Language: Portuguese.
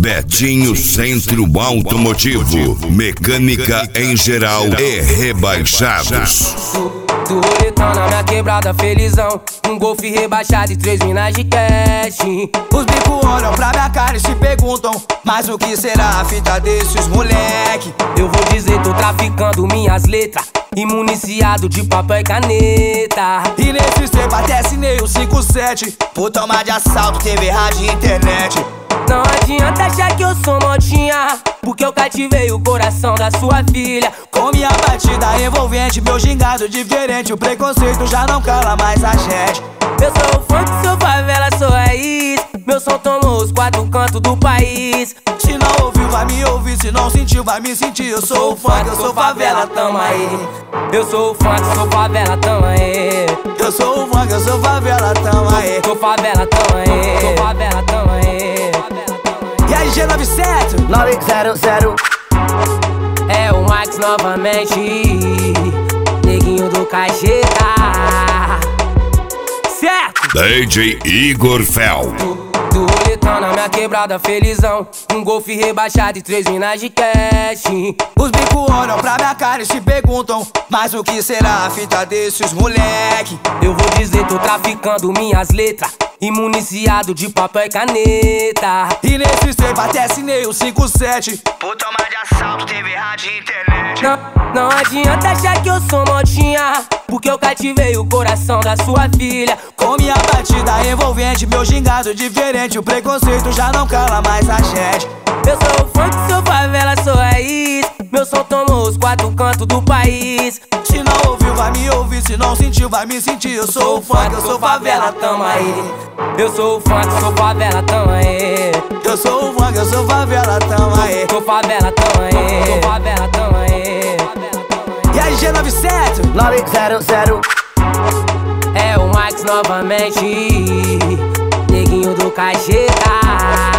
Betinho Centro Automotivo, mecânica em geral e rebaixados. Do roletão na minha quebrada, felizão. Um golfe rebaixado e 3 minas de cash. Os bicos olham pra minha cara e se perguntam: mas o que será a fita desses moleque? Eu vou dizer, tô traficando minhas letras, e municiado de papel e caneta. E nesse tempo até assinei o 57. Por tomar de assalto teve rádio e internet. Não adianta achar que eu sou modinha, porque eu cativei o coração da sua filha. Com minha batida envolvente, meu gingado diferente, o preconceito já não cala mais a gente. Eu sou o funk, sou favela, sou raiz. Meu som tomou os 4 cantos do país. Se não ouviu, vai me ouvir, se não sentiu, vai me sentir. Eu sou o funk, eu sou favela, tamo aí. Eu sou o funk, sou favela, tamo aí. Eu sou o funk, eu sou favela, tamo aí. Sou favela, tamo aí. Sou favela, tamo aí. E aí, G97 900. É o Max novamente, neguinho do cajeta. Certo? DJ Igor Fel. Do roletão na minha quebrada, felizão. Um golfe rebaixado e 3 minas de cash. Os bicos olham pra minha cara e se perguntam: mas o que será a fita desses moleque? Eu vou dizer, tô traficando minhas letras, e municiado de papel e caneta. E nesse tempo até assinei o 57. Por tomar de assalto teve rádio e internet. Não adianta achar que eu sou modinha, porque eu cativei o coração da sua filha. Com minha batida envolvente, meu gingado diferente, o preconceito já não cala mais a gente. Eu sou o funk, sou favela, sou raiz. Meu som tomou os 4 cantos do país. Se não ouviu, vai me ouvir, se não sentiu, vai me sentir. Eu sou o funk, eu sou favela, tamo aí. Eu sou o funk, sou favela, tamo aí. Eu sou o funk, eu sou favela, tamo aí. Sou favela, tamo aí. Sou favela, tamo aí. E aí, G97 900. É o Max novamente, neguinho do cajeta.